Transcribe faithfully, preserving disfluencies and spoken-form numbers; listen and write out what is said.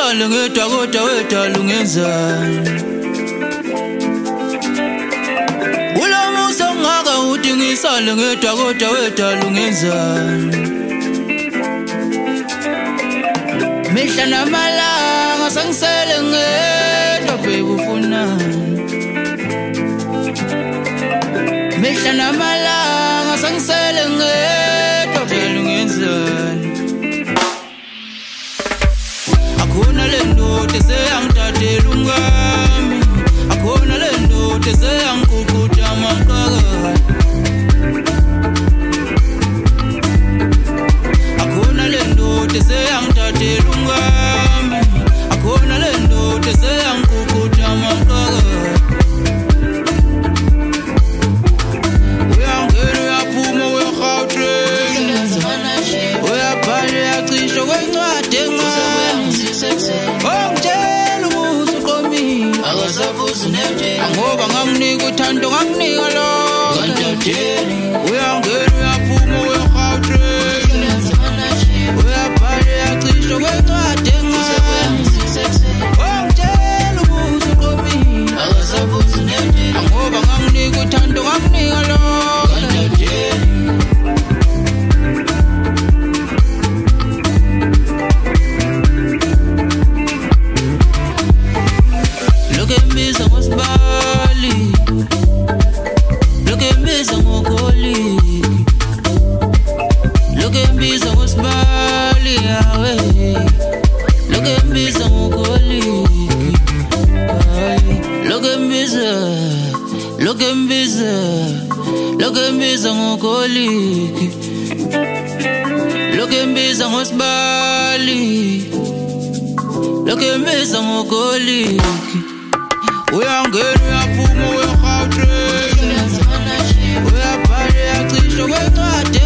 ngisale ngedwa kodwa wedwa lungenzani Ulamusa ngaka uthi ngisale ngedwa kodwa wedwa lungenzani Mihla namalanga sangisele ngedwa bebufunani Mihla namalanga sangisele ngedwa belungenzani Akhona lendoda seyangithathela ungami Akhona lendoda seyangikuqutha amaqaka Akhona lendoda seyangithathela ungami Akhona lendoda seyangikuqutha amaqaka Uyangena uyaphuma uyagawutreni Uyabhala uyacisha kwencwadi encane Ongitshela ukuthi uqomile akasabuzi nendlela Ngoba nganginika uthando nganginika lo Kantateli Uyangena uyaphuma uyagawutreni Uyabhala uyacisha kwencwadi encane Ongitshela ukuthi uqomile akasabuzi nendlela Ngoba nganginika uthando nganginika lo Kantateli Look at me, so much Bali. Look at me, so much Goli. Look at me, so much Bali. Look at me, so much Goli. Look at me, so. Look at me, so. Look at me, so much Goli. Look at me, so much Bali. Look at me, so much Goli. Uyangena uyaphuma uyagawutreni Uyabhala uyacisha kwencwadi